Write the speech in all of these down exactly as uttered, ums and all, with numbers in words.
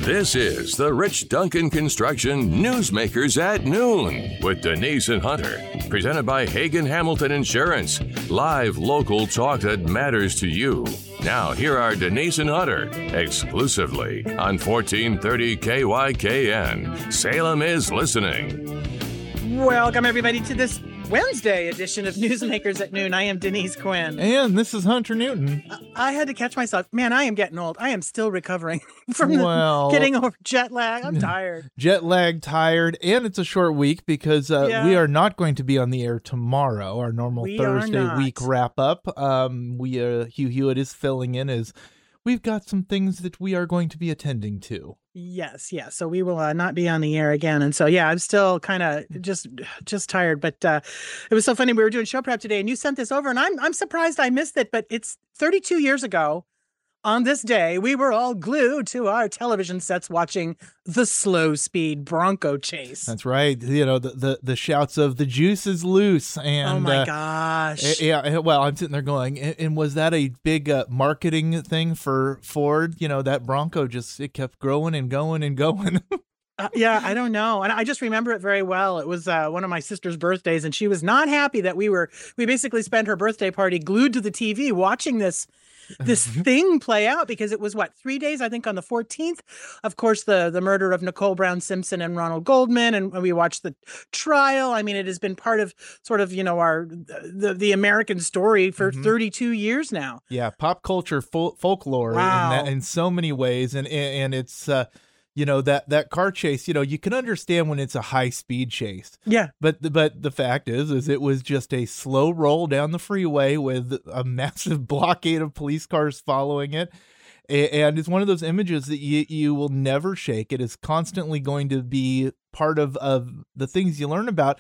This is the Rich Duncan Construction Newsmakers at Noon with Denise and Hunter. Presented by Hagen Hamilton Insurance. Live local talk that matters to you. Now, here are Denise and Hunter, exclusively on fourteen thirty K Y K N. Salem is listening. Welcome, everybody, to this Wednesday edition of Newsmakers at Noon. I am Denise Quinn. And this is Hunter Newton. I, I had to catch myself. Man, I am getting old. I am still recovering from well, the, getting over jet lag. I'm tired. Jet lag, tired, and it's a short week because uh, Yeah. we are not going to be on the air tomorrow. Our normal We are Thursday not. week wrap up. Um, we uh, Hugh Hewitt is filling in as we've got some things that we are going to be attending to. Yes, yes. So we will uh, not be on the air again. And so, yeah, I'm still kind of just just tired. But uh, it was so funny. We were doing show prep today, and you sent this over, and I'm I'm surprised I missed it. But it's thirty-two years ago. On this day, we were all glued to our television sets watching the slow speed Bronco chase. That's right. You know, the the, the shouts of "the juice is loose." And oh my uh, gosh! Yeah. Well, I'm sitting there going, and, and was that a big uh, marketing thing for Ford? You know, that Bronco just it kept growing and going and going. Uh, yeah, I don't know. And I just remember it very well. It was uh, one of my sister's birthdays, and she was not happy that we were, we basically spent her birthday party glued to the T V watching this this thing play out, because it was, what, three days, I think, on the fourteenth. Of course, the the murder of Nicole Brown Simpson and Ronald Goldman, and we watched the trial. I mean, it has been part of sort of, you know, our the, the American story for Mm-hmm. thirty-two years now. Yeah, pop culture fol- folklore Wow. in, that, in so many ways, and and, and it's uh, you know that that car chase. You know, you can understand when it's a high speed chase, Yeah. but the, but the fact is, is it was just a slow roll down the freeway with a massive blockade of police cars following it, A- and it's one of those images that you you will never shake. It is constantly going to be part of of the things you learn about,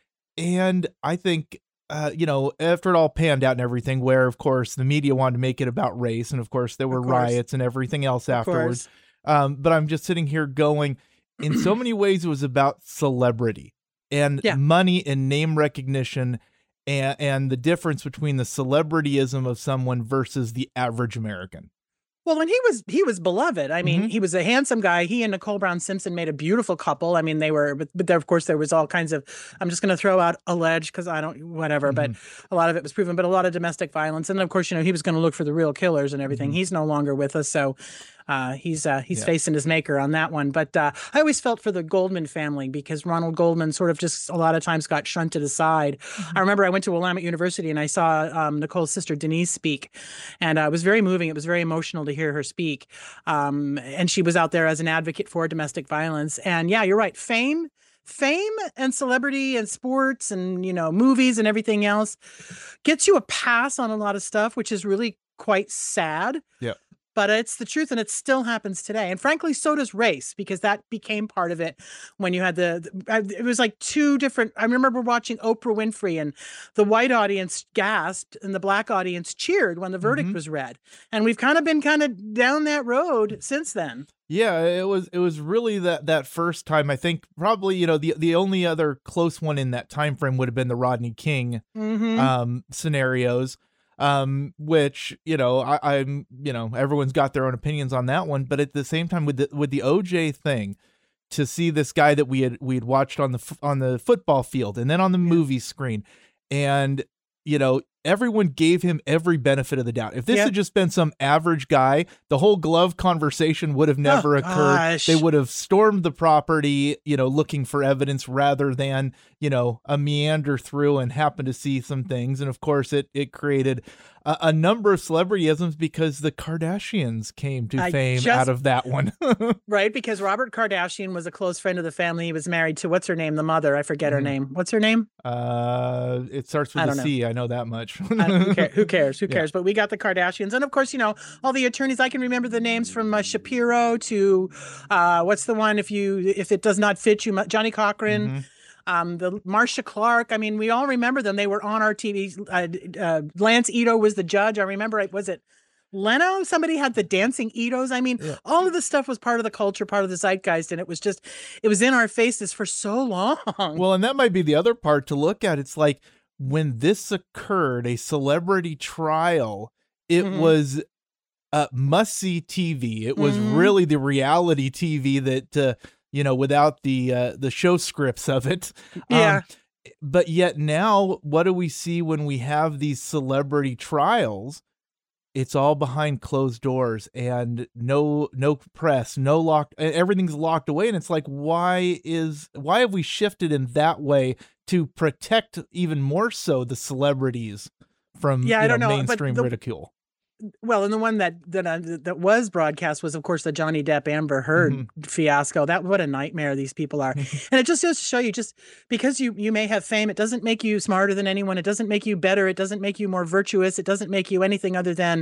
and I think. Uh, you know, after it all panned out and everything, where, of course, the media wanted to make it about race, and, of course, there were Of course. riots and everything else Of afterwards. course. Um, but I'm just sitting here going, in so many ways, it was about celebrity and Yeah. money and name recognition, and, and the difference between the celebrityism of someone versus the average American. Well, and he was he was beloved. I mean, Mhm. he was a handsome guy. He and Nicole Brown Simpson made a beautiful couple. I mean, they were, but, but there, of course, there was all kinds of. I'm just going to throw out alleged, because I don't, whatever. But a lot of it was proven. But a lot of domestic violence, and of course, you know, he was going to look for the real killers and everything. Mhm. He's no longer with us, so uh, he's uh, he's Yeah. facing his maker on that one. But uh, I always felt for the Goldman family, because Ronald Goldman sort of just a lot of times got shunted aside. I remember I went to Willamette University and I saw um, Nicole's sister Denise speak, and uh, it was very moving. It was very emotional to hear her speak. Um, and she was out there as an advocate for domestic violence. And yeah, you're right. Fame, fame and celebrity and sports and, you know, movies and everything else gets you a pass on a lot of stuff, which is really quite sad. Yeah. But it's the truth, and it still happens today. And frankly, so does race, because that became part of it when you had the, the it was like two different, I remember watching Oprah Winfrey, and the white audience gasped and the black audience cheered when the verdict Mhm. was read. And we've kind of been kind of down that road since then. Yeah, it was it was really that that first time. I think probably, you know, the the only other close one in that time frame would have been the Rodney King Mm-hmm. um, scenarios. Um, which, you know, I, I'm, you know, everyone's got their own opinions on that one, but at the same time, with the with the O J thing, to see this guy that we had we had watched on the f- on the football field and then on the movie screen, and you know, everyone gave him every benefit of the doubt. If this Yep. had just been some average guy, the whole glove conversation would have never Oh, occurred. gosh. They would have stormed the property, you know, looking for evidence rather than, you know, a meander through and happen to see some things. And of course, it it created a, a number of celebrityisms because the Kardashians came to I fame just- out of that one. Right, because Robert Kardashian was a close friend of the family. He was married to, what's her name, the mother. I forget her Mhm. name. What's her name? uh, it starts I with don't a know. C. I know that much. I don't- who, care, who cares? Who Yeah. cares? But we got the Kardashians. And of course, you know, all the attorneys, I can remember the names from uh, Shapiro to uh, what's the one, if you if it does not fit you, mu- Johnny Cochran, Mhm. um, the Marcia Clark. I mean, we all remember them. They were on our T V. Uh, uh, Lance Ito was the judge. I remember, it was it Leno? Somebody had the dancing Itos. I mean, Yeah. all of this stuff was part of the culture, part of the zeitgeist, and it was just, it was in our faces for so long. Well, and that might be the other part to look at. It's like when this occurred, a celebrity trial, it Mhm. was uh, must-see T V. It was Mhm. really the reality T V that, uh, you know, without the uh, the show scripts of it. Yeah. Um, but yet now, what do we see when we have these celebrity trials? It's all behind closed doors and no no press, no locked, e everything's locked away, and it's like, why is why have we shifted in that way to protect even more so the celebrities from, Yeah, I you know, don't know, but mainstream the ridicule? well, and the one that that uh, that was broadcast was, of course, the Johnny Depp Amber Heard Mhm. fiasco. That what a nightmare these people are, and it just goes to show you, just because you you may have fame, it doesn't make you smarter than anyone. It doesn't make you better. It doesn't make you more virtuous. It doesn't make you anything other than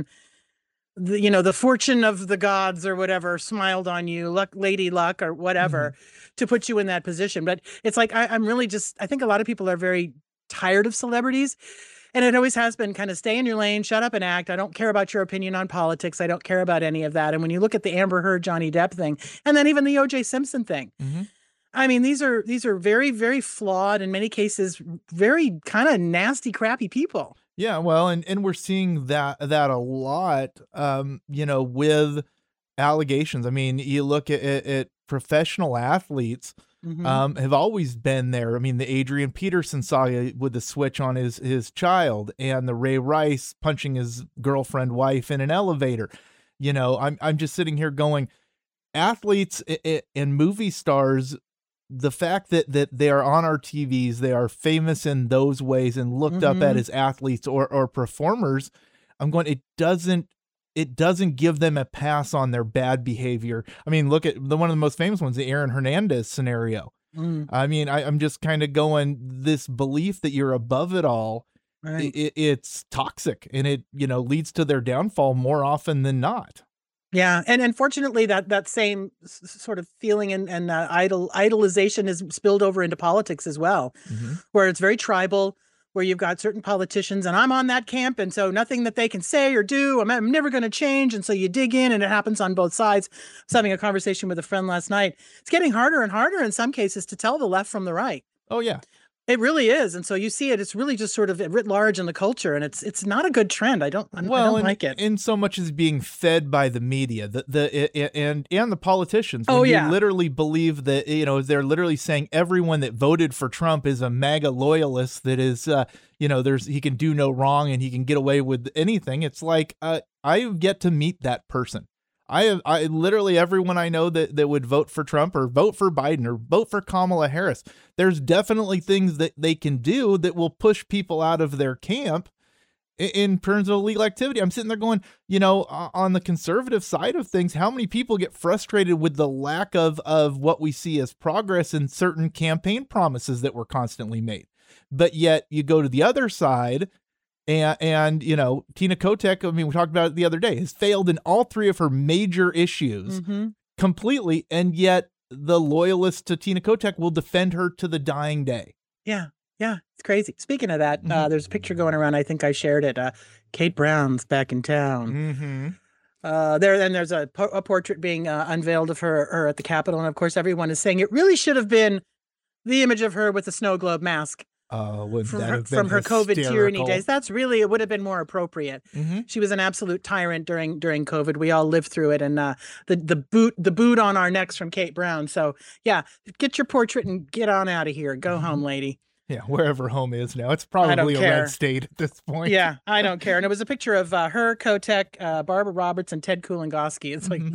the, you know, the fortune of the gods or whatever smiled on you, luck, lady luck, or whatever, to put you in that position. But it's like I, I'm really just I think a lot of people are very tired of celebrities. And it always has been kind of stay in your lane, shut up and act. I don't care about your opinion on politics. I don't care about any of that. And when you look at the Amber Heard, Johnny Depp thing, and then even the O J Simpson thing, Mhm. I mean, these are these are very, very flawed, in many cases, very kind of nasty, crappy people. Yeah, well, and and we're seeing that that a lot, um, you know, with allegations. I mean, you look at at, at professional athletes, Mhm. um, have always been there. I mean, the Adrian Peterson saga with the switch on his his child, and the Ray Rice punching his girlfriend wife in an elevator. You know, I'm I'm just sitting here going, athletes i- i- and movie stars, the fact that that they are on our T Vs, they are famous in those ways and looked up at Mhm. as athletes or or performers. I'm going, it doesn't it doesn't give them a pass on their bad behavior. I mean, look at the one of the most famous ones, the Aaron Hernandez scenario. Mm, I mean, I, I'm just kind of going, this belief that you're above it all, i right. i- it's toxic, and it, you know, leads to their downfall more often than not. Yeah, and unfortunately, that that same s- s- sort of feeling and and uh, idol idolization is spilled over into politics as well, Mhm. where it's very tribal, where you've got certain politicians, and I'm on that camp, and so nothing that they can say or do, I'm, I'm never going to change, and so you dig in, and it happens on both sides. I was having a conversation with a friend last night. It's getting harder and harder in some cases to tell the left from the right. Oh yeah. It really is, and so you see it. It's really just sort of writ large in the culture, and it's it's not a good trend. I don't I don't I Well, don't and like it. in so much as being fed by the media, the the i- i- and and the politicians. Oh, When yeah. you literally believe that, you know, they're literally saying everyone that voted for Trump is a MAGA loyalist. That is, uh, you know, there's he can do no wrong and he can get away with anything. It's like, uh, I have yet to meet that person. I have I literally everyone I know that that would vote for Trump or vote for Biden or vote for Kamala Harris. There's definitely things that they can do that will push people out of their camp i- in terms of illegal activity. I'm sitting there going, you know, o- on the conservative side of things, how many people get frustrated with the lack of of what we see as progress in certain campaign promises that were constantly made? But yet you go to the other side, and and you know, Tina Kotek, I mean, we talked about it the other day, has failed in all three of her major issues Hmm. completely, and yet the loyalists to Tina Kotek will defend her to the dying day. Yeah, yeah, it's crazy. Speaking of that, uh, Mhm. there's a picture going around. I think I shared it. Uh, Kate Brown's back in town. Mm-hmm. Uh, there, and there's a, po- a portrait being uh, unveiled of her, her at the Capitol, and of course, everyone is saying it really should have been the image of her with the snow globe mask Oh, wouldn't from that her have been from her COVID tyranny hysterical? days. That's really it would have been more appropriate. Mm-hmm. She was an absolute tyrant during during COVID. We all lived through it, and uh, the the boot the boot on our necks from Kate Brown. So yeah, get your portrait and get on out of here. Go home, lady. Yeah, wherever home is now. It's I don't probably a care. red state at this point. Yeah, I don't care. And it was a picture of uh, her, Kotek, uh, Barbara Roberts, and Ted Kulingoski. It's like,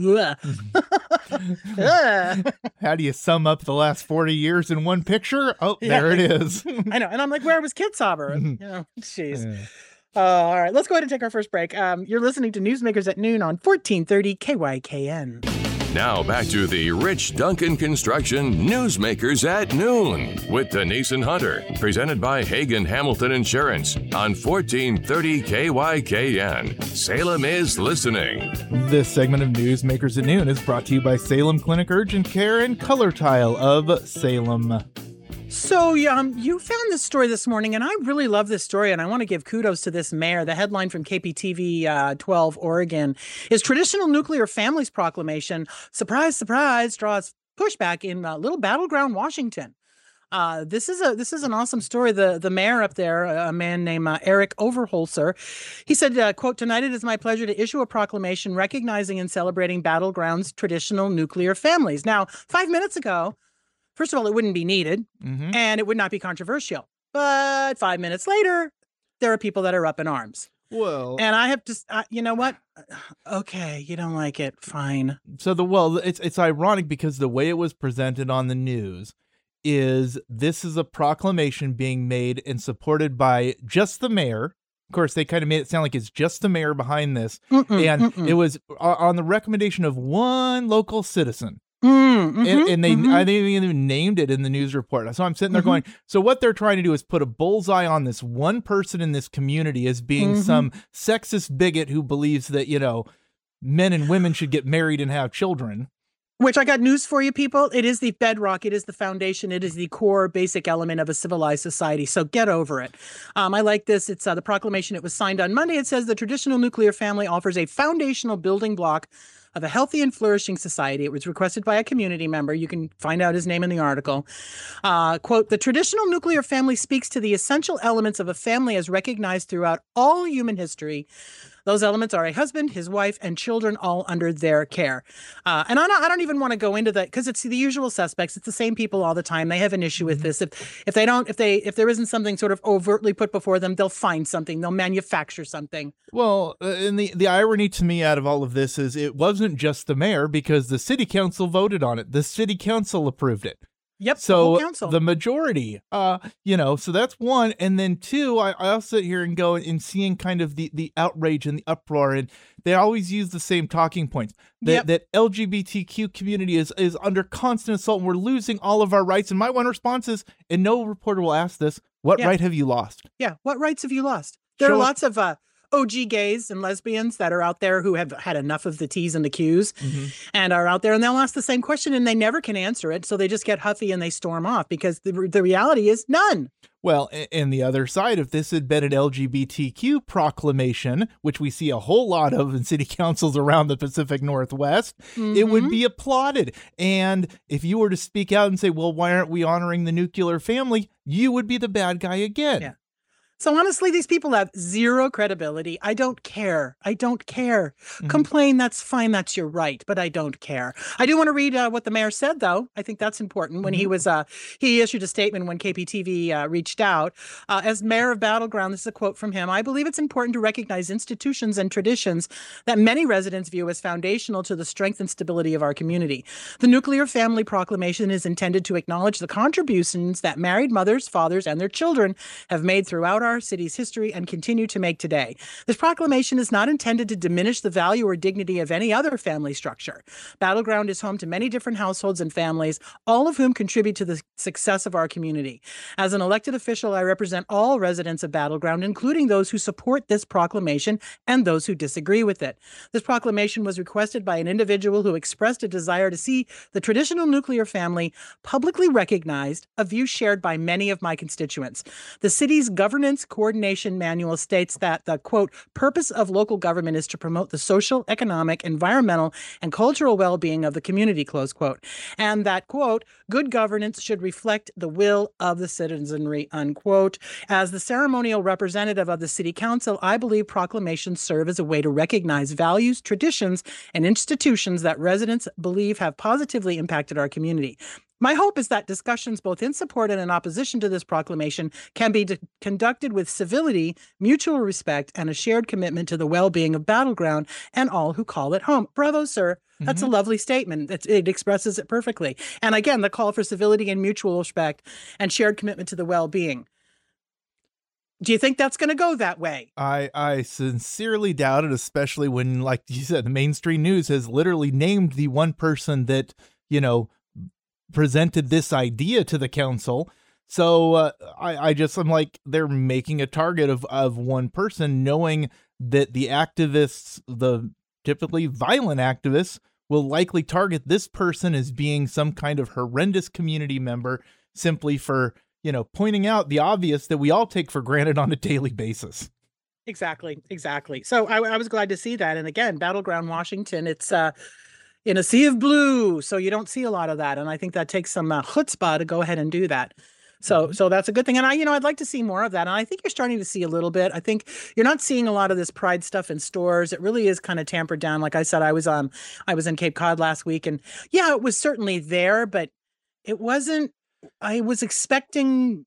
ugh. Ugh. How do you sum up the last forty years in one picture? Oh, Yeah. there it is. I know. And I'm like, where was Kidshaber? You know, jeez. Yeah. Uh, all right, let's go ahead and take our first break. Um, you're listening to Newsmakers at Noon on fourteen thirty K Y K N. Now back to the Rich Duncan Construction Newsmakers at Noon with Denise and Hunter, presented by Hagen Hamilton Insurance on fourteen thirty K Y K N. Salem is listening. This segment of Newsmakers at Noon is brought to you by Salem Clinic Urgent Care and Color Tile of Salem. So, um, you found this story this morning, and I really love this story, and I want to give kudos to this mayor. The headline from K P T V uh, twelve Oregon is Traditional Nuclear Families Proclamation, surprise, surprise, draws pushback in uh, Little Battleground, Washington. Uh, this is a this is an awesome story. The the mayor up there, a man named uh, Eric Overholser, he said, uh, "quote Tonight it is my pleasure to issue a proclamation recognizing and celebrating Battleground's traditional nuclear families." Now, five minutes ago, first of all, it wouldn't be needed, Mm-hmm. and it would not be controversial. But five minutes later, there are people that are up in arms. Well, And I have to, uh, you know what? Okay, you don't like it, fine. so the well, it's it's ironic because the way it was presented on the news is this is a proclamation being made and supported by just the mayor. Of course, they kind of made it sound like it's just the mayor behind this, Mm-mm, and mm-mm. it was o- on the recommendation of one local citizen. Mm, mhm, and, and they, mhm. I think they even named it in the news report. So I'm sitting there Mhm. going, so what they're trying to do is put a bullseye on this one person in this community as being Mhm. some sexist bigot who believes that, you know, men and women should get married and have children. Which I got news for you, people. It is the bedrock. It is the foundation. It is the core basic element of a civilized society. So get over it. Um, I like this. It's uh, the proclamation. It was signed on Monday. It says the traditional nuclear family offers a foundational building block of a healthy and flourishing society. It was requested by a community member. You can find out his name in the article. Uh, quote, the traditional nuclear family speaks to the essential elements of a family as recognized throughout all human history. Those elements are a husband, his wife, and children, all under their care. Uh, and I don't, I don't even want to go into that because it's the usual suspects. It's the same people all the time. They have an issue with this. If if they don't, if they if there isn't something sort of overtly put before them, they'll find something. They'll manufacture something. Well, uh, and the, the irony to me out of all of this is it wasn't just the mayor because the city council voted on it. The city council approved it. Yep. the So whole council. the majority, uh, you know, so that's one. And then two, I, I also sit here and go and seeing kind of the, the outrage and the uproar, and they always use the same talking points that, Yep. that L G B T Q community is, is under constant assault and we're losing all of our rights. And my one response is, and no reporter will ask this, what Yeah. right have you lost? Yeah. What rights have you lost? There Show are us- lots of uh, O G gays and lesbians that are out there who have had enough of the T's and the Q's and are out there, and they'll ask the same question and they never can answer it. So they just get huffy and they storm off because the, the reality is none. Well, a- and the other side, if this had been an L G B T Q proclamation, which we see a whole lot of in city councils around the Pacific Northwest, it would be applauded. And if you were to speak out and say, well, why aren't we honoring the nuclear family? You would be the bad guy again. Yeah. So honestly, these people have zero credibility. I don't care. I don't care. Complain, that's fine. That's your right, but I don't care. I do want to read uh, what the mayor said, though. I think that's important. When he was, uh, he issued a statement when K P T V uh, reached out. Uh, as mayor of Battleground, this is a quote from him. I believe it's important to recognize institutions and traditions that many residents view as foundational to the strength and stability of our community. The Nuclear Family Proclamation is intended to acknowledge the contributions that married mothers, fathers, and their children have made throughout our city's history and continue to make today. This proclamation is not intended to diminish the value or dignity of any other family structure. Battleground is home to many different households and families, all of whom contribute to the success of our community. As an elected official, I represent all residents of Battleground, including those who support this proclamation and those who disagree with it. This proclamation was requested by an individual who expressed a desire to see the traditional nuclear family publicly recognized, a view shared by many of my constituents. The city's governance coordination manual states that the, quote, purpose of local government is to promote the social, economic, environmental, and cultural well-being of the community, close quote. And that, quote, good governance should reflect the will of the citizenry, unquote. As the ceremonial representative of the city council, I believe proclamations serve as a way to recognize values, traditions, and institutions that residents believe have positively impacted our community. My hope is that discussions both in support and in opposition to this proclamation can be d- conducted with civility, mutual respect, and a shared commitment to the well-being of Battleground and all who call it home. Bravo, sir. That's a lovely statement. It, it expresses it perfectly. And again, the call for civility and mutual respect and shared commitment to the well-being. Do you think that's going to go that way? I, I sincerely doubt it, especially when, like you said, the mainstream news has literally named the one person that, you know, presented this idea to the council. So uh, I, I just, I'm like, they're making a target of, of one person, knowing that the activists, the typically violent activists, will likely target this person as being some kind of horrendous community member simply for, you know, pointing out the obvious that we all take for granted on a daily basis. Exactly, exactly. So I, I was glad to see that. And again, Battleground, Washington, it's uh, in a sea of blue, so you don't see a lot of that. And I think that takes some uh, chutzpah to go ahead and do that. So, Mhm. so that's a good thing. And I, you know, I'd like to see more of that. And I think you're starting to see a little bit. I think you're not seeing a lot of this pride stuff in stores. It really is kind of tampered down. Like I said, I was um, I was in Cape Cod last week, and yeah, it was certainly there, but it wasn't. I was expecting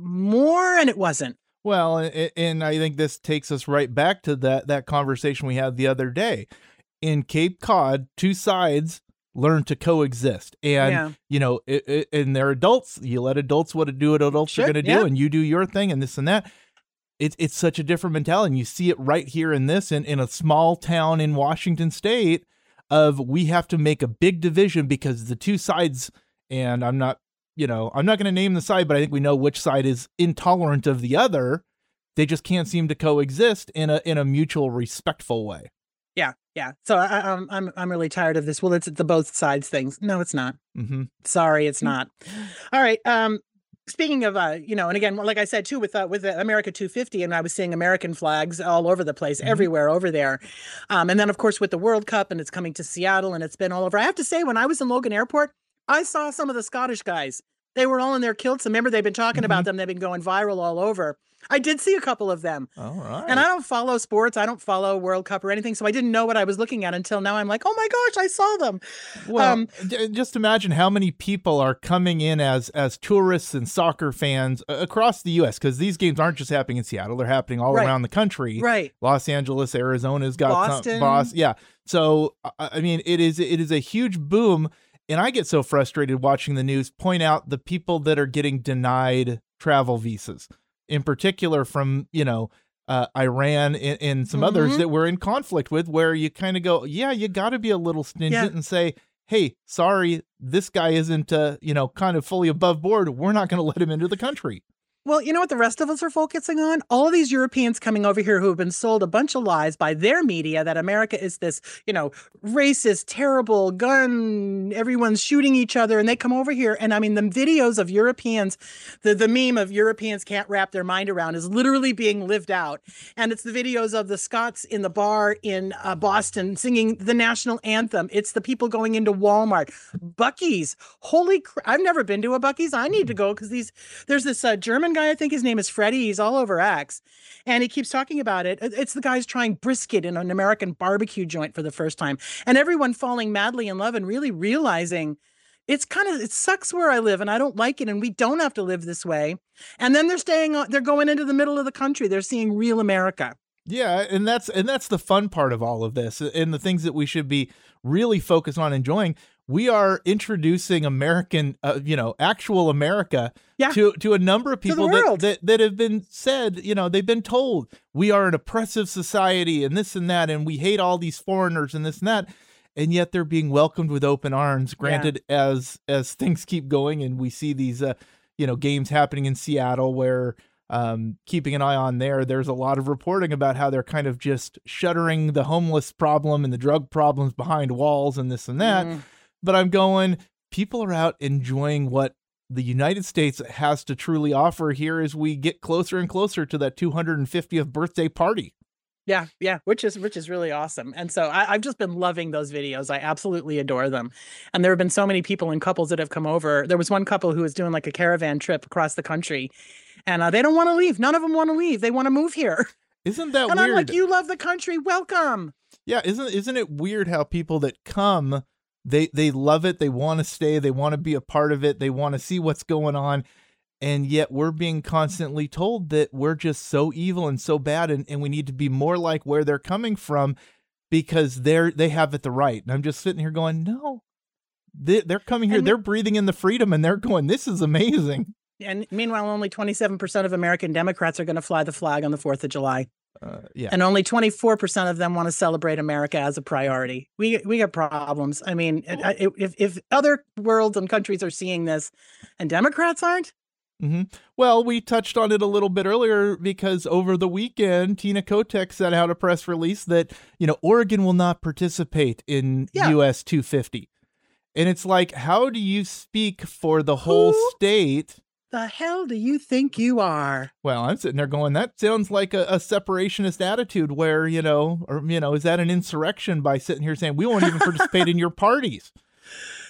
more, and it wasn't. Well, a- and I think this takes us right back to that that conversation we had the other day. In Cape Cod, two sides learn to coexist, and Yeah. you know, it, it, and they're adults. You let adults what to do what adults are Sure, going to yeah. do, and you do your thing, and this and that. It's it's such a different mentality. And you see it right here in this in, in a small town in Washington State of we have to make a big division because the two sides, and I'm not, you know, I'm not going to name the side, but I think we know which side is intolerant of the other. They just can't seem to coexist in a in a mutual respectful way. Yeah, yeah. So I, I'm I'm I'm really tired of this. Well, it's the both sides things. No, it's not. Mm-hmm. Sorry, it's not. All right. Um, speaking of, uh, you know, and again, like I said too, with uh, with the America two fifty, and I was seeing American flags all over the place, Mhm. everywhere over there. Um, and then of course with the World Cup, and it's coming to Seattle, and it's been all over. I have to say, when I was in Logan Airport, I saw some of the Scottish guys. They were all in their kilts. Remember, they've been talking Mhm. about them. They've been going viral all over. I did see a couple of them. All right. And I don't follow sports. I don't follow World Cup or anything. So I didn't know what I was looking at until now. I'm like, oh my gosh, I saw them. Well, Um, j- just imagine how many people are coming in as as tourists and soccer fans uh, across the U S because these games aren't just happening in Seattle; they're happening all Right. around the country. Right. Los Angeles, Arizona's got Boston. some boss. Yeah. So I I mean, it is it is a huge boom, and I get so frustrated watching the news point out the people that are getting denied travel visas, in particular from you know. Uh, Iran and, and some others Mhm. that we're in conflict with, where you kind of go, yeah, you got to be a little stringent Yeah. and say, hey, sorry, this guy isn't, uh, you know, kind of fully above board. We're not going to let him into the country. Well, you know what the rest of us are focusing on? All of these Europeans coming over here who have been sold a bunch of lies by their media that America is this, you know, racist, terrible gun, everyone's shooting each other, and they come over here. And I mean, the videos of Europeans, the, the meme of Europeans can't wrap their mind around is literally being lived out. And it's the videos of the Scots in the bar in uh, Boston singing the national anthem. It's the people going into Walmart, Buc-ee's. Holy crap. I've never been to a Buc-ee's. I need to go because these, there's this uh, German guy, I think his name is Freddie. He's all over X. And he keeps talking about it. It's the guys trying brisket in an American barbecue joint for the first time. And everyone falling madly in love and really realizing it's kind of, it sucks where I live and I don't like it. And we don't have to live this way. And then they're staying on, they're going into the middle of the country. They're seeing real America. Yeah, and that's and that's the fun part of all of this, and the things that we should be really focused on enjoying. We are introducing American, uh, you know, actual America Yeah. to to a number of the people that, world. that that have been said, you know, they've been told we are an oppressive society and this and that, and we hate all these foreigners and this and that, and yet they're being welcomed with open arms. Granted, as as things keep going, and we see these, uh, you know, games happening in Seattle where. Um, keeping an eye on there, there's a lot of reporting about how they're kind of just shuttering the homeless problem and the drug problems behind walls and this and that. Mm. But I'm going, people are out enjoying what the United States has to truly offer here as we get closer and closer to that two hundred fiftieth birthday party. Yeah, yeah, which is which is really awesome. And so I, I've just been loving those videos. I absolutely adore them. And there have been so many people and couples that have come over. There was one couple who was doing like a caravan trip across the country, and uh, they don't want to leave. None of them want to leave. They want to move here. Isn't that And weird? I'm like, you love the country. Welcome. Yeah, isn't isn't it weird how people that come, they they love it, they want to stay, they want to be a part of it, they want to see what's going on. And yet we're being constantly told that we're just so evil and so bad, and, and we need to be more like where they're coming from because they're they have it the right. And I'm just sitting here going, no, they, they're coming here, And- they're breathing in the freedom, and they're going, this is amazing. And meanwhile, only twenty-seven percent of American Democrats are going to fly the flag on the fourth of July. Uh, yeah. And only twenty-four percent of them want to celebrate America as a priority. We we got problems. I mean, it- if if other worlds and countries are seeing this and Democrats aren't, hmm Well, we touched on it a little bit earlier because over the weekend, Tina Kotek sent out a press release that, you know, Oregon will not participate in Yeah. U S two fifty. And it's like, how do you speak for the whole Who? state? the hell do you think you are? Well, I'm sitting there going, that sounds like a, a separationist attitude where, you know, or, you know, is that an insurrection by sitting here saying we won't even participate in your parties?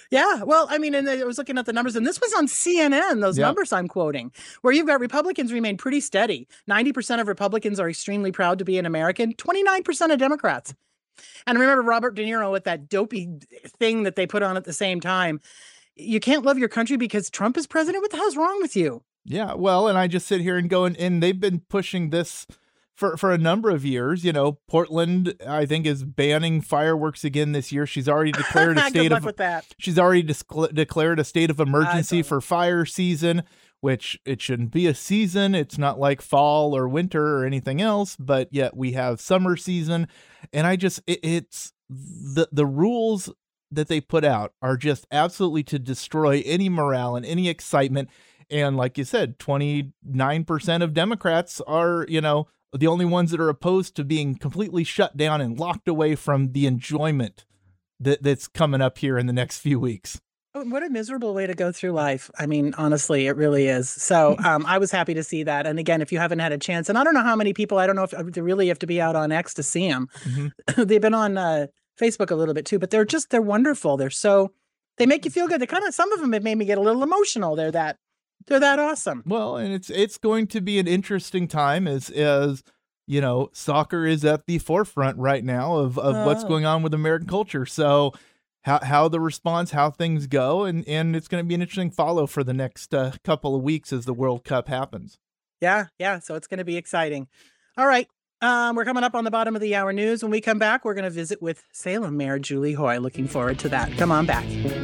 Yeah, well, I mean, and I was looking at the numbers, and this was on C N N, those Yep. numbers I'm quoting, where you've got Republicans remain pretty steady. ninety percent of Republicans are extremely proud to be an American, twenty-nine percent of Democrats. And remember Robert De Niro with that dopey thing that they put on at the same time. You can't love your country because Trump is president. What the hell's wrong with you? Yeah, well, and I just sit here and go, and, and they've been pushing this for, for a number of years. You know, Portland, I think, is banning fireworks again this year. She's already declared a Good state luck of with that. she's already discl- declared a state of emergency saw for fire season, which it shouldn't be a season. It's not like fall or winter or anything else, but yet we have summer season, and I just it, it's the the rules that they put out are just absolutely to destroy any morale and any excitement. And like you said, twenty-nine percent of Democrats are, you know, the only ones that are opposed to being completely shut down and locked away from the enjoyment that, that's coming up here in the next few weeks. Oh, what a miserable way to go through life. I mean, honestly, it really is. So um, I was happy to see that. And again, if you haven't had a chance, and I don't know how many people, I don't know if they really have to be out on X to see them. Mm-hmm. They've been on uh, Facebook a little bit too, but they're just, they're wonderful. They're so, they make you feel good. They kind of, some of them have made me get a little emotional. They're that, they're that awesome. Well, and it's, it's going to be an interesting time as, as, you know, soccer is at the forefront right now of, of oh. what's going on with American culture. So how, how the response, how things go. And, and it's going to be an interesting follow for the next uh, couple of weeks as the World Cup happens. Yeah. Yeah. So it's going to be exciting. All right. Um, we're coming up on the bottom of the hour news. When we come back, we're going to visit with Salem Mayor Julie Hoy. Looking forward to that. Come on back.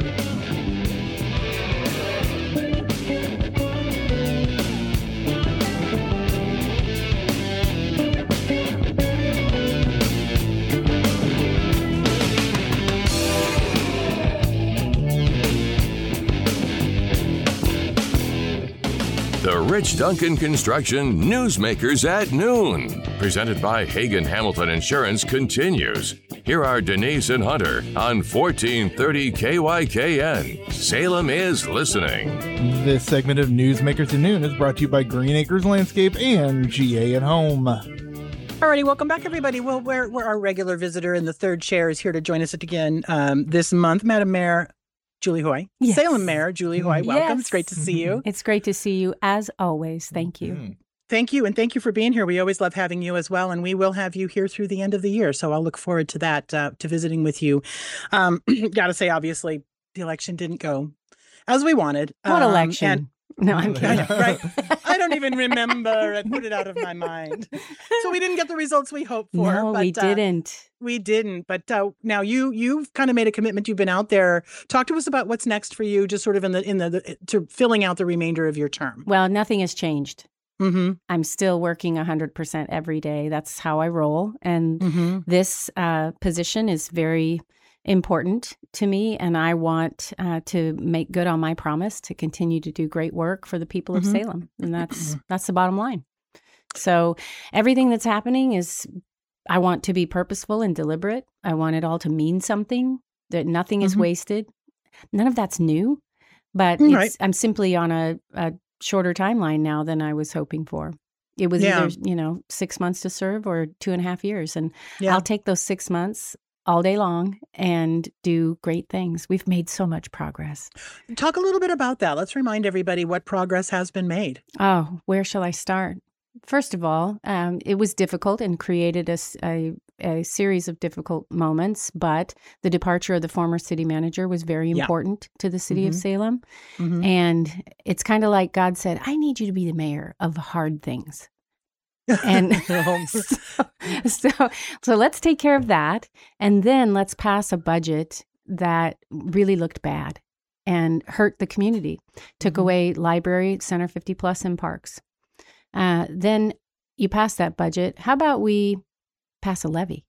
The Rich Duncan Construction Newsmakers at Noon, presented by Hagen Hamilton Insurance, continues. Here are Denise and Hunter on fourteen thirty K Y K N. Salem is listening. This segment of Newsmakers at Noon is brought to you by Green Acres Landscape and G A at Home. Alrighty, welcome back, everybody. Well, we're, we're our regular visitor in the third chair is here to join us again um, this month, Madam Mayor Julie Hoy. Yes. Salem Mayor Julie Hoy, welcome. Yes. It's great to see you. It's great to see you, as always. Thank you. Mm-hmm. Thank you, and thank you for being here. We always love having you as well, and we will have you here through the end of the year, so I'll look forward to that, uh, to visiting with you. Um, got to say, obviously, the election didn't go as we wanted. What um, election? And- No, I'm kidding. I know, right? I don't even remember. I put it out of my mind. So we didn't get the results we hoped for. No, but, we didn't. Uh, we didn't. But uh, now you you've kind of made a commitment. You've been out there. Talk to us about what's next for you, just sort of in the in the, the to filling out the remainder of your term. Well, nothing has changed. Mm-hmm. I'm still working one hundred percent every day. That's how I roll. And mm-hmm. this uh, position is very important to me, and I want uh, to make good on my promise to continue to do great work for the people of mm-hmm. Salem, and that's that's the bottom line. So everything that's happening is, I want to be purposeful and deliberate. I want it all to mean something, that nothing mm-hmm. is wasted. None of that's new, but it's, right. I'm simply on a, a shorter timeline now than I was hoping for. It was yeah. either, you know, six months to serve or two and a half years, and yeah. I'll take those six months all day long and do great things. We've made so much progress. Talk a little bit about that. Let's remind everybody what progress has been made. Oh, where shall I start? First of all, um, it was difficult and created a, a, a series of difficult moments, but the departure of the former city manager was very yeah. important to the city mm-hmm. of Salem. Mm-hmm. And it's kind of like God said, I need you to be the mayor of hard things. And so, so, so let's take care of that. And then let's pass a budget that really looked bad and hurt the community. Took mm-hmm. away library, Center fifty plus, and parks. Uh, then you pass that budget. How about we pass a levy?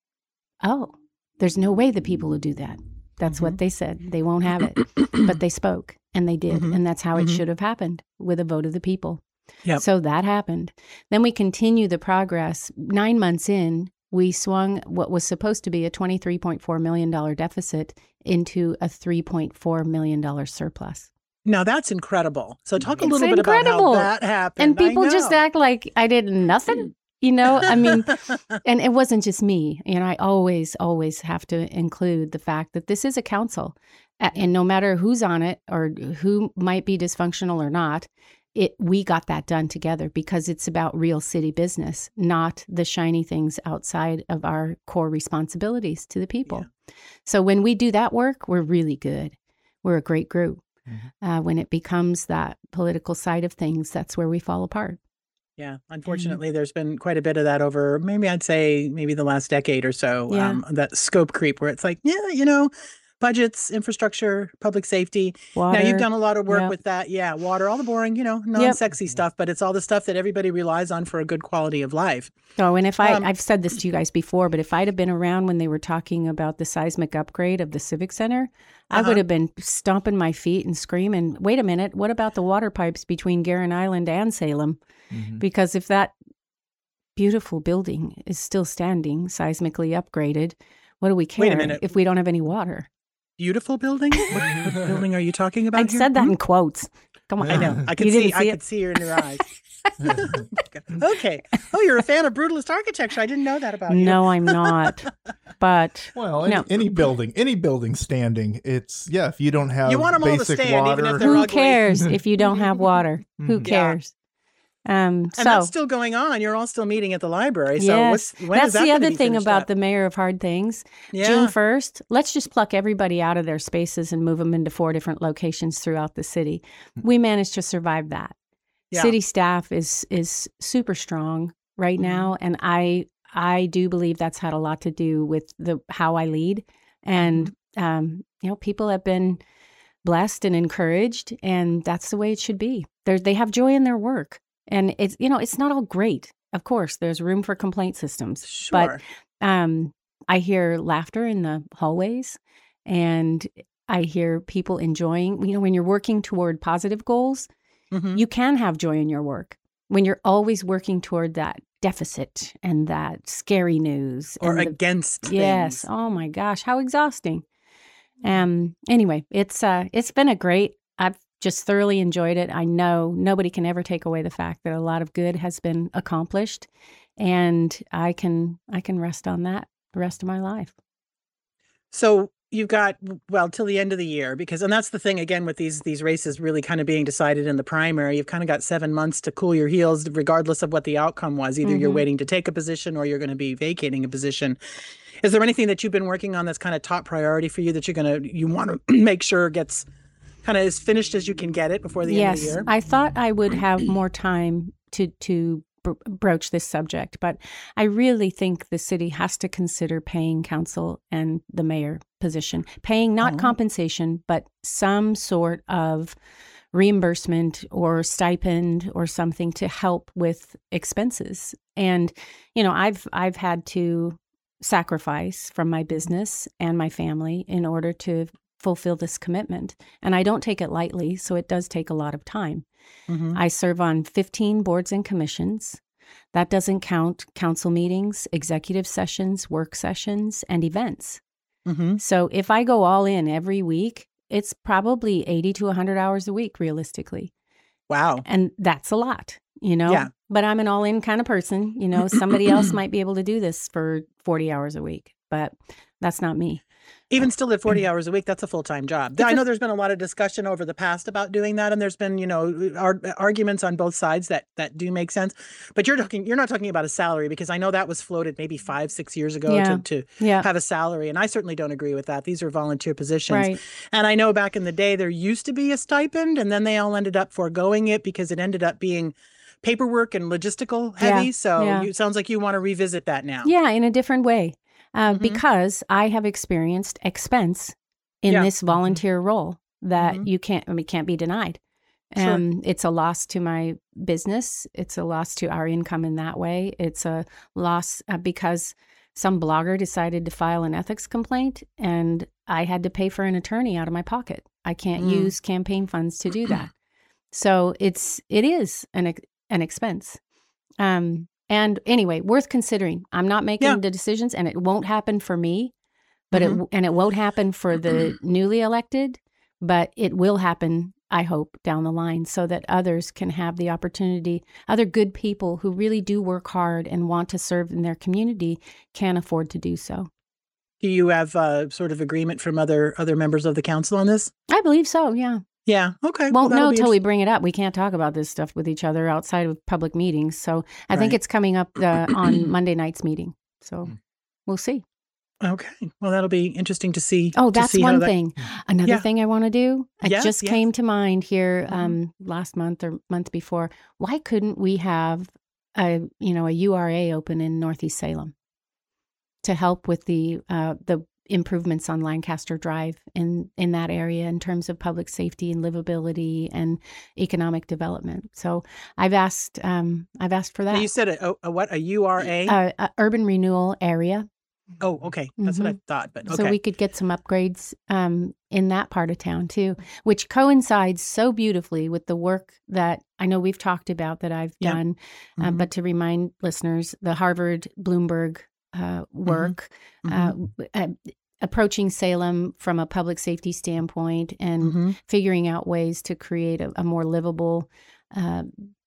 Oh, there's no way the people will do that. That's mm-hmm. what they said. They won't have it. But they spoke, and they did. Mm-hmm. And that's how mm-hmm. it should have happened, with a vote of the people. Yep. So that happened. Then we continue the progress. Nine months in, we swung what was supposed to be a twenty-three point four million dollars deficit into a three point four million dollars surplus. Now that's incredible. So talk a it's little incredible. bit about how that happened. And people just act like I did nothing. You know, I mean, and it wasn't just me. You know, I always, always have to include the fact that this is a council. A- And no matter who's on it or who might be dysfunctional or not, it we got that done together because it's about real city business, not the shiny things outside of our core responsibilities to the people. Yeah. So when we do that work, we're really good. We're a great group. Mm-hmm. Uh, when it becomes that political side of things, that's where we fall apart. Yeah, unfortunately, mm-hmm. there's been quite a bit of that over maybe I'd say maybe the last decade or so, yeah. um, that scope creep where it's like, yeah, you know, budgets, infrastructure, public safety. Water. Now, you've done a lot of work yep. with that. Yeah, water, all the boring, you know, non-sexy yep. stuff, but it's all the stuff that everybody relies on for a good quality of life. Oh, and if I, um, I've said this to you guys before, but if I'd have been around when they were talking about the seismic upgrade of the Civic Center, I uh-huh. would have been stomping my feet and screaming, wait a minute, what about the water pipes between Guerin Island and Salem? Mm-hmm. Because if that beautiful building is still standing, seismically upgraded, what do we care Wait a minute. if we don't have any water? Beautiful building? What, what building are you talking about? I said that hmm? in quotes. Come on. I know. I can you see, see I it? could see her in your eyes. Okay. Oh, you're a fan of brutalist architecture. I didn't know that about you. No, I'm not. But well, any, no. any building, any building standing, it's yeah. If you don't have you want them all to basic stand, water, even if they're who ugly. cares if you don't have water? Who cares? Yeah. Um, and so that's still going on. You're all still meeting at the library. So yes, what's, when that's is that the gonna other be thing finished about up? the mayor of hard things. Yeah. June first, let's just pluck everybody out of their spaces and move them into four different locations throughout the city. We managed to survive that. Yeah. City staff is is super strong right mm-hmm. now, and I I do believe that's had a lot to do with the how I lead, and mm-hmm. um, you know, people have been blessed and encouraged, and that's the way it should be. They they have joy in their work, and it's you know it's not all great. Of course, there's room for complaint systems, sure. but um, I hear laughter in the hallways, and I hear people enjoying. You know, when you're working toward positive goals. Mm-hmm. You can have joy in your work when you're always working toward that deficit and that scary news. Or and against the, things. Yes. Oh, my gosh. How exhausting. Um. Anyway, it's uh, it's been a great, I've just thoroughly enjoyed it. I know nobody can ever take away the fact that a lot of good has been accomplished. And I can I can rest on that the rest of my life. So you've got, well, till the end of the year, because, and that's the thing, again, with these these races really kind of being decided in the primary, you've kind of got seven months to cool your heels, regardless of what the outcome was. Either mm-hmm. you're waiting to take a position or you're going to be vacating a position. Is there anything that you've been working on that's kind of top priority for you that you're going to, you want to make sure gets kind of as finished as you can get it before the yes, end of the year? Yes, I thought I would have more time to, to broach this subject, but I really think the city has to consider paying council and the mayor position, paying not oh. compensation, but some sort of reimbursement or stipend or something to help with expenses. And, you know, I've I've had to sacrifice from my business and my family in order to fulfill this commitment. And I don't take it lightly, so it does take a lot of time. Mm-hmm. I serve on fifteen boards and commissions. That doesn't count council meetings, executive sessions, work sessions, and events. Mm-hmm. So if I go all in every week, it's probably eighty to one hundred hours a week, realistically. Wow. And that's a lot, you know? Yeah. But I'm an all-in kind of person. You know, somebody else might be able to do this for forty hours a week, but that's not me. Even still at forty hours a week, that's a full-time job. I know there's been a lot of discussion over the past about doing that, and there's been, you know, ar- arguments on both sides that that do make sense. But you're talking, you're not talking about a salary, because I know that was floated maybe five, six years ago yeah. to, to yeah. have a salary, and I certainly don't agree with that. These are volunteer positions. Right. And I know back in the day there used to be a stipend, and then they all ended up foregoing it because it ended up being paperwork and logistical heavy. Yeah. So yeah. you, it sounds like you want to revisit that now. Yeah, in a different way. Uh, Mm-hmm. Because I have experienced expense in Yeah. this volunteer role that Mhm. you can't, I mean, can't be denied. Sure. Um, it's a loss to my business. It's a loss to our income in that way. It's a loss uh, because some blogger decided to file an ethics complaint, and I had to pay for an attorney out of my pocket. I can't Mm. use campaign funds to do that. So it's it is an ex- an expense. Um, and anyway, worth considering. I'm not making Yeah. the decisions, and it won't happen for me, but Mhm. it and it won't happen for the newly elected, but it will happen, I hope, down the line, so that others can have the opportunity. Other good people who really do work hard and want to serve in their community can afford to do so. Do you have uh, sort of agreement from other other members of the council on this? I believe so, yeah. Yeah. Okay. Won't well, know be till we bring it up. We can't talk about this stuff with each other outside of public meetings. So I think Right. it's coming up uh, on Monday night's meeting. So we'll see. Okay. Well, that'll be interesting to see. Oh, to that's see how one that- thing. Another Yeah. thing I want to do. It Yes, just yes. came to mind here Mhm. um, last month or month before. Why couldn't we have a you know a U R A open in Northeast Salem to help with the uh, the improvements on Lancaster Drive in in that area in terms of public safety and livability and economic development? So I've asked um, I've asked for Now, that. you said a, a what? A U R A? Uh, uh, urban renewal area. oh, okay. That's what I thought. But okay. So we could get some upgrades um, in that part of town too, which coincides so beautifully with the work that I know we've talked about that I've Yeah. done. Uh, Mhm. but to remind listeners, the Harvard Bloomberg uh, work, Mhm. uh, uh, approaching Salem from a public safety standpoint and Mhm. figuring out ways to create a, a more livable uh,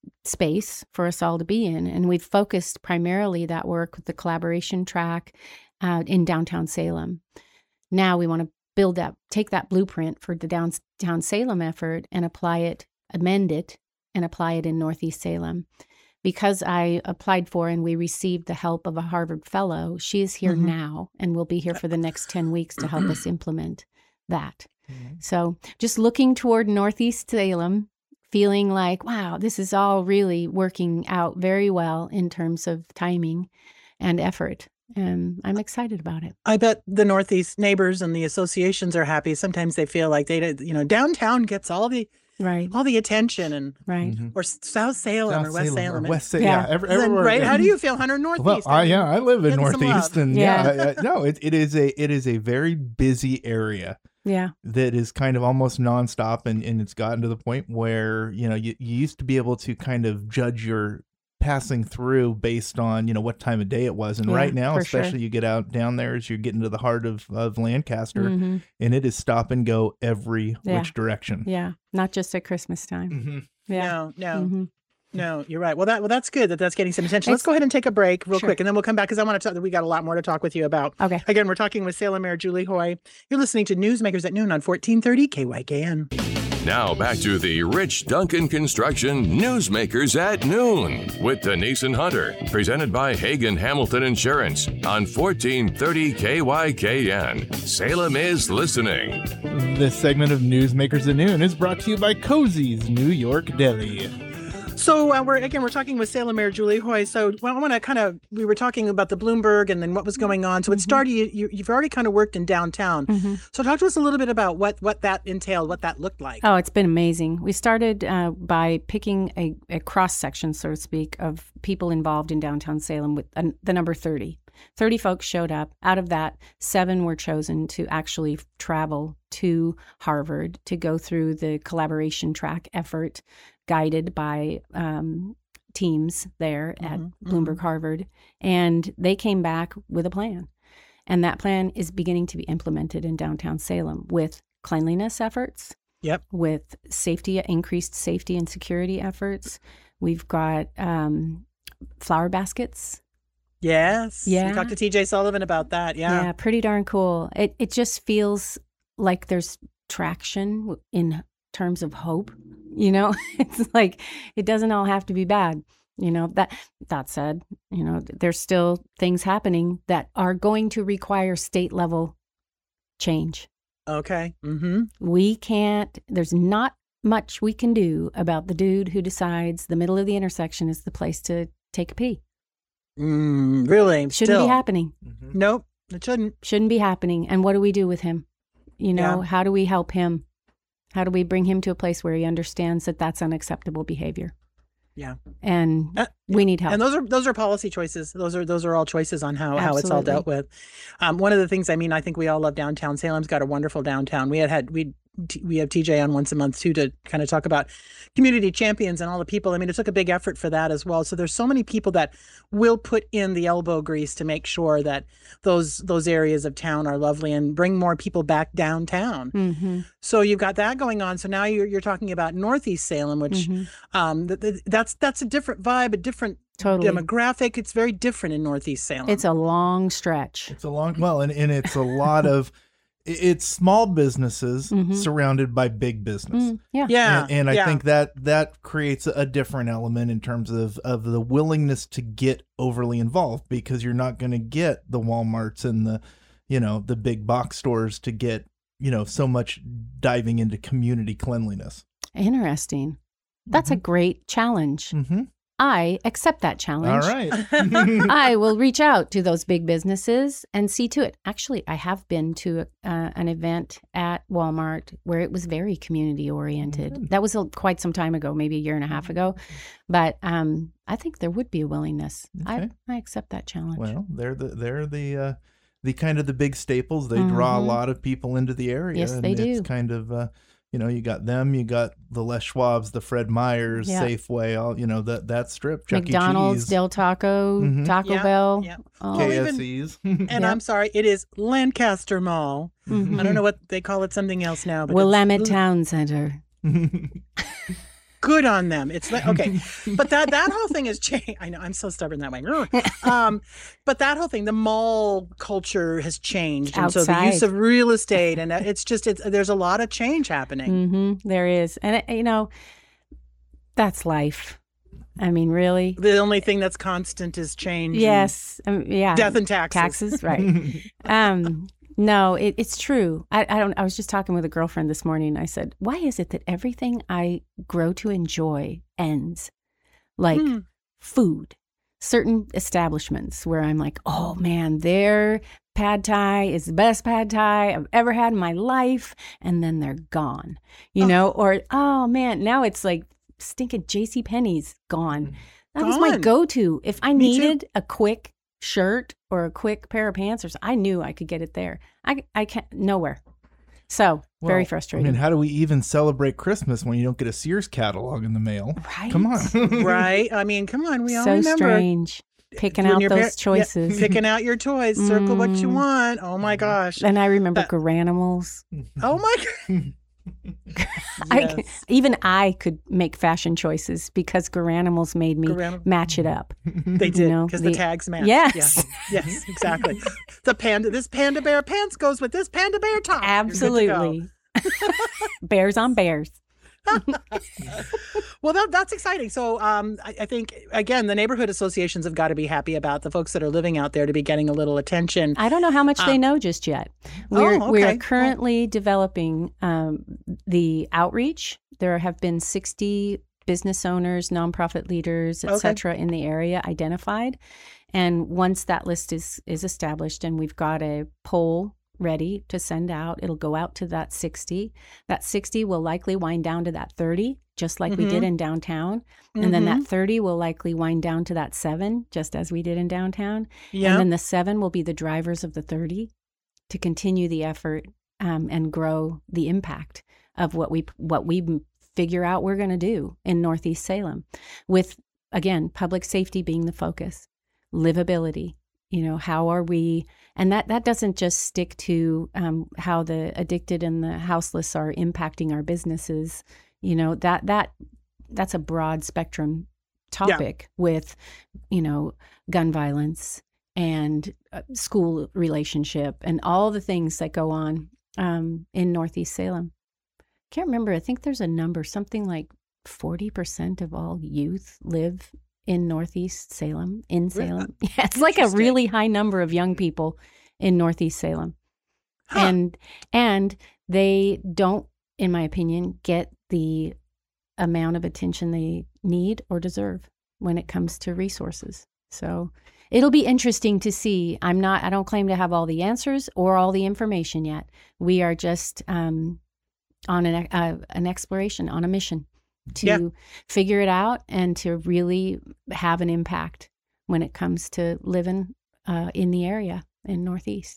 space for us all to be in. And we've focused primarily that work with the collaboration track uh, in downtown Salem. Now we want to build that, take that blueprint for the downtown Salem effort and apply it, amend it, and apply it in Northeast Salem. Because I applied for and we received the help of a Harvard fellow, she is here Mhm. now and will be here for the next ten weeks to help us implement that. Mhm. So just looking toward Northeast Salem, feeling like, wow, this is all really working out very well in terms of timing and effort. And I'm excited about it. I bet the Northeast neighbors and the associations are happy. Sometimes they feel like they, you know, downtown gets all the Right, all the attention, and right. Mhm. or South Salem South or West Salem, or West Salem. Yeah. Yeah, every, Then, everywhere. right? yeah. How do you feel, Hunter? Northeast? Well, I, yeah, I live in Give them some Northeast, love. and Yeah. yeah, I- I- no, it, it is a it is a very busy area Yeah, that is kind of almost nonstop, and, and it's gotten to the point where you know you, you used to be able to kind of judge your passing through based on you know what time of day it was, and Yeah, right now, for sure. especially you get out down there as you get into the heart of of Lancaster, Mhm. and it is stop and go every Yeah. which direction. Yeah. Not just at Christmas time. hmm Yeah. No, no, Mhm. no. You're right. Well, that well, that's good that that's getting some attention. Let's It's- go ahead and take a break real Sure. quick, and then we'll come back because I want to talk. We got a lot more to talk with you about. Okay. Again, we're talking with Salem Mayor Julie Hoy. You're listening to Newsmakers at Noon on fourteen thirty K Y K N. Now back to the Rich Duncan Construction Newsmakers at Noon with Denise and Hunter, presented by Hagen Hamilton Insurance on fourteen thirty K Y K N. Salem is listening. This segment of Newsmakers at Noon is brought to you by Cozy's New York Deli. So uh, we're again we're talking with Salem Mayor Julie Hoy. So well, I want to kind of we were talking about the Bloomberg and then what was going on. So it started. You, you, you've already kind of worked in downtown. Mhm. So talk to us a little bit about what what that entailed, what that looked like. Oh, it's been amazing. We started uh, by picking a, a cross section, so to speak, of people involved in downtown Salem with uh, the number thirty. thirty folks showed up. Out of that, seven were chosen to actually travel to Harvard to go through the collaboration track effort guided by um, teams there at Mhm, Bloomberg Harvard. And they came back with a plan. And that plan is beginning to be implemented in downtown Salem with cleanliness efforts, Yep. with safety, increased safety and security efforts. We've got um, flower baskets. Yes. Yeah. We talked to T J Sullivan about that. Yeah. pretty darn cool. It it just feels like there's traction in terms of hope. You know, it's like it doesn't all have to be bad. You know, that that said, you know, there's still things happening that are going to require state level change. Okay. Mm-hmm. We can't, there's not much we can do about the dude who decides the middle of the intersection is the place to take a pee. Mm, really? Shouldn't Still. be happening. Nope. It shouldn't. Shouldn't be happening. And what do we do with him? You know, Yeah. how do we help him? How do we bring him to a place where he understands that that's unacceptable behavior? Yeah. And Uh, we need help. And those are those are policy choices. Those are those are all choices on how, how it's all Absolutely. dealt with. Um, one of the things, I mean, I think we all love downtown. Salem's got a wonderful downtown. We had had we we have T J on once a month too to kind of talk about community champions and all the people. I mean, it took a big effort for that as well. So there's so many people that will put in the elbow grease to make sure that those those areas of town are lovely and bring more people back downtown. hmm So you've got that going on. So now you're you're talking about Northeast Salem, which hmm um, th- th- that's that's a different vibe, a different Totally. demographic. It's very different in Northeast Salem. It's a long stretch. It's a long, well, and, and it's a lot of, it's small businesses Mhm. surrounded by big business. Mm, yeah. yeah, And, and I yeah. think that that creates a different element in terms of, of the willingness to get overly involved, because you're not going to get the Walmarts and the, you know, the big box stores to get, you know, so much diving into community cleanliness. Interesting. That's a great challenge. Mm-hmm. I accept that challenge. All right. I will reach out to those big businesses and see to it. Actually, I have been to uh, an event at Walmart where it was very community oriented. Mm. That was a, quite some time ago, maybe a year and a half ago. But um, I think there would be a willingness. Okay. I, I accept that challenge. Well, they're the they're the uh, the kind of the big staples. They draw a Mhm. lot of people into the area. Yes, and they it's do. kind of uh, you know, you got them, you got the Les Schwab's, the Fred Meyers, Yeah. Safeway, all you know that that strip, Chuck McDonald's, E. Cheese, Del Taco, Mhm. Taco Yeah, Bell. yeah. Oh, K- K even- F C's. And Yep. I'm sorry, it is Lancaster Mall. mhm. I don't know what they call it, something else now. But Willamette it's Town Center. good on them. It's like, okay, but that that whole thing has changed. I know I'm so stubborn that way. Um, but that whole thing, the mall culture has changed, and so the use Outside. of real estate, and it's just it's there's a lot of change happening. Mm-hmm. There is. And, it, you know, that's life. I mean, really? The only thing that's constant is change. and Yes. Um, yeah. death and taxes. Taxes, right. um, no, it, it's true. I, I don't. I was just talking with a girlfriend this morning. I said, "Why is it that everything I grow to enjoy ends, like Hmm. food, certain establishments where I'm like, oh man, their pad thai is the best pad thai I've ever had in my life, and then they're gone, you Oh. know? Or oh man, now it's like stinking J C Penney's gone. That was my Gone. go-to if I Me too. needed a quick shirt or a quick pair of pants, or so, I knew I could get it there. I I can't nowhere. So very Well, frustrating. I mean, how do we even celebrate Christmas when you don't get a Sears catalog in the mail? Right? Come on. Right? I mean, come on. We all So remember strange. Picking when out your those par- yeah, choices. picking out your toys. Circle what you Mm. want. Oh my gosh. And I remember That- Garanimals. Oh my god. I, Yes. even I could make fashion choices because Garanimals made me Garan- match it up. They you did know, because the, the- tags match. Yes. Yes. Yes, exactly. The panda, this panda bear pants goes with this panda bear top. You're good to go. Absolutely. Bears on bears. Well, that, that's exciting. So um, I, I think, again, the neighborhood associations have got to be happy about the folks that are living out there to be getting a little attention. I don't know how much they Uh, know just yet. We're, oh, we're okay. currently developing um, the outreach. There have been sixty business owners, nonprofit leaders, et Okay. cetera, in the area identified. And once that list is is established and we've got a poll ready to send out, it'll go out to that sixty. That sixty will likely wind down to that thirty, just like we did Mhm. in downtown. And then that Mhm. thirty will likely wind down to that seven, just as we did in downtown. Yeah. And then the seven will be the drivers of the thirty to continue the effort um, and grow the impact of what we what we figure out we're going to do in Northeast Salem, with again public safety being the focus, livability. You know, how are we? And that that doesn't just stick to um, how the addicted and the houseless are impacting our businesses. You know, that that that's a broad spectrum topic with, you know, gun violence and uh, school relationship and all the things that go on um, in Northeast Salem. Can't remember. I think there's a number, something like forty percent of all youth live in Northeast Salem, in Really? Salem. Yeah, it's like a Interesting. really high number of young people in Northeast Salem. Huh. And and they don't, in my opinion, get the amount of attention they need or deserve when it comes to resources. So it'll be interesting to see. I'm not, I don't claim to have all the answers or all the information yet. We are just um, on an, uh, an exploration, on a mission to Yeah. figure it out and to really have an impact when it comes to living uh, in the area in Northeast.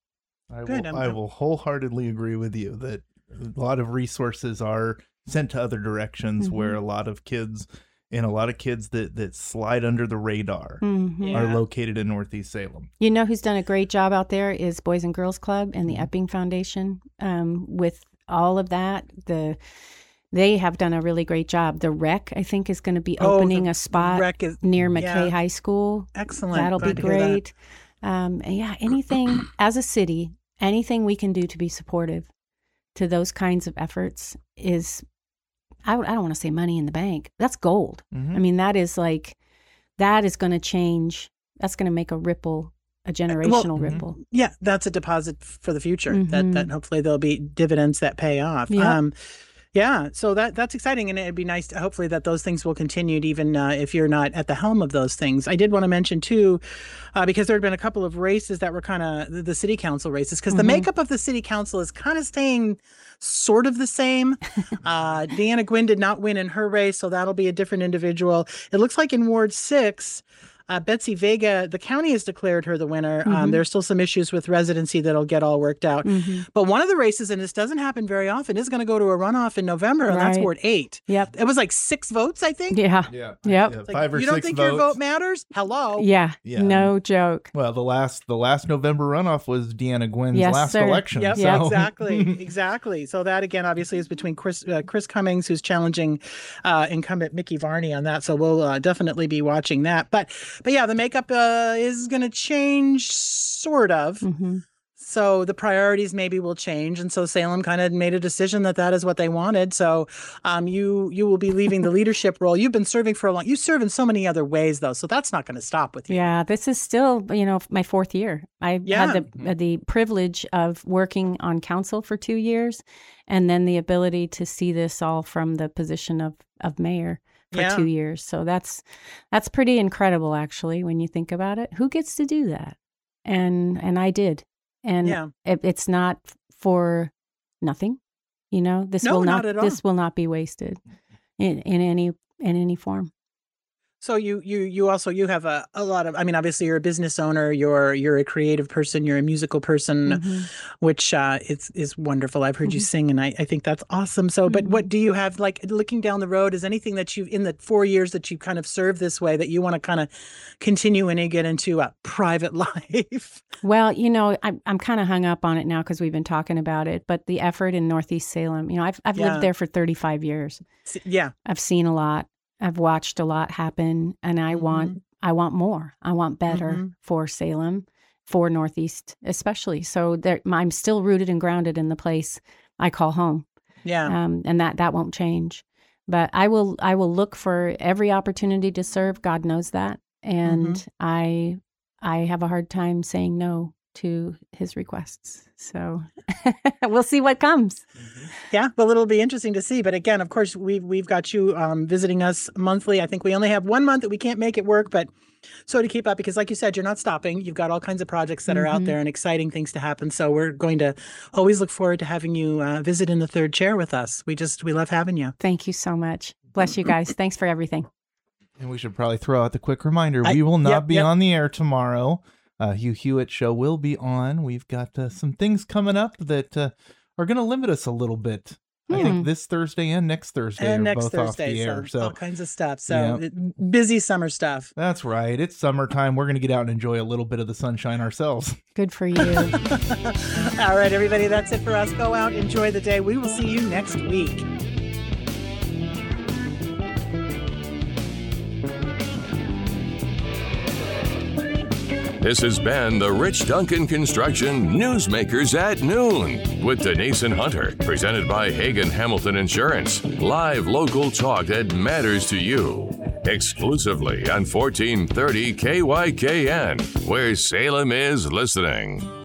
I Good, will, I'm- I will wholeheartedly agree with you that a lot of resources are sent to other directions Mhm. where a lot of kids and a lot of kids that, that slide under the radar Mhm. Yeah. are located in Northeast Salem. You know who's done a great job out there is Boys and Girls Club and the Mhm. Epping Foundation um, with all of that. The they have done a really great job. The Rec, I think, is going to be Oh, opening the a spot Rec is- near McKay yeah. High School. Excellent. That'll Glad be to hear that. great. Um, and yeah, anything as a city, anything we can do to be supportive to those kinds of efforts is, I, w- I don't want to say money in the bank. That's gold. Mhm. I mean, that is like, that is going to change. That's going to make a ripple, a generational mhm. ripple. Yeah, that's a deposit for the future. That Mhm. that hopefully there'll be dividends that pay off. Yeah. Um, yeah, so that that's exciting, and it'd be nice to hopefully that those things will continue, even uh, if you're not at the helm of those things. I did want to mention too, uh, because there had been a couple of races that were kind of the, the city council races, because the Mhm. makeup of the city council is kind of staying sort of the same. uh, Deanna Gwynn did not win in her race, so that'll be a different individual. It looks like in Ward Six. Uh, Betsy Vega, the county has declared her the winner. Um, Mhm. there's still some issues with residency that'll get all worked out. Mhm. But one of the races, and this doesn't happen very often, is going to go to a runoff in November, and that's Right. Ward eight. Yep. It was like six votes, I think. Yeah. Yeah. Yep. Yeah, Like, five or you don't six think votes. your vote matters? Hello. Yeah. Yeah. No joke. Well, the last the last November runoff was Deanna Gwynn's Yes, last sir. election. Yep, so. exactly, exactly. So that again, obviously, is between Chris uh, Chris Cummings, who's challenging uh, incumbent Mickey Varney on that. So we'll uh, definitely be watching that. But but yeah, the makeup uh, is going to change, sort of. hmm So the priorities maybe will change, and so Salem kind of made a decision that that is what they wanted. So um, you you will be leaving the leadership role. You've been serving for a long. You serve in so many other ways, though, so that's not going to stop with you. Yeah, this is still, you know, my fourth year. I Yeah. had the uh, the privilege of working on council for two years, and then the ability to see this all from the position of of mayor for Yeah. two years. So that's that's pretty incredible, actually, when you think about it. Who gets to do that? And and I did, and Yeah. it, it's not for nothing. You know, this No, will not, not at all. this will not be wasted in, in any in any form. So you you you also you have a, a lot of. I mean, obviously you're a business owner. You're you're a creative person. You're a musical person, Mhm. which uh, is is wonderful. I've heard you Mhm. sing, and I, I think that's awesome. So, but Mhm. what do you have like looking down the road? Is anything that you in the four years that you kind of served this way that you want to kind of continue and get into a private life? Well, you know, I'm I'm kind of hung up on it now because we've been talking about it. But the effort in Northeast Salem, you know, I've I've Yeah. lived there for thirty-five years. S- Yeah, I've seen a lot. I've watched a lot happen, and I want I want more. I want better Mhm. for Salem, for Northeast especially. So there, I'm still rooted and grounded in the place I call home, yeah. um, and that that won't change. But I will I will look for every opportunity to serve. God knows that, and Mm-hmm. I I have a hard time saying no to his requests. So we'll see what comes. Yeah, well, it'll be interesting to see. But again, of course, we've we've got you um, visiting us monthly. I think we only have one month that we can't make it work, but so to keep up, because like you said, you're not stopping. You've got all kinds of projects that are out Mhm. there and exciting things to happen. So we're going to always look forward to having you uh, visit in the third chair with us. We just we love having you. Thank you so much. Bless you guys. Thanks for everything. And we should probably throw out the quick reminder. I- we will not yep, be yep. on the air tomorrow. Uh, Hugh Hewitt show will be on. We've got uh, some things coming up that uh, are going to limit us a little bit. I Hmm. think this Thursday and next Thursday And are next both Thursday, off the air. so, all So kinds of stuff. So Yeah. it- busy summer stuff. that's right. It's summertime. We're going to get out and enjoy a little bit of the sunshine ourselves. Good for you. All right, everybody, that's it for us. Go out, enjoy the day. We will see you next week. This has been the Rich Duncan Construction Newsmakers at Noon with Denise and Hunter, presented by Hagen Hamilton Insurance. Live local talk that matters to you. Exclusively on fourteen thirty K Y K N, where Salem is listening.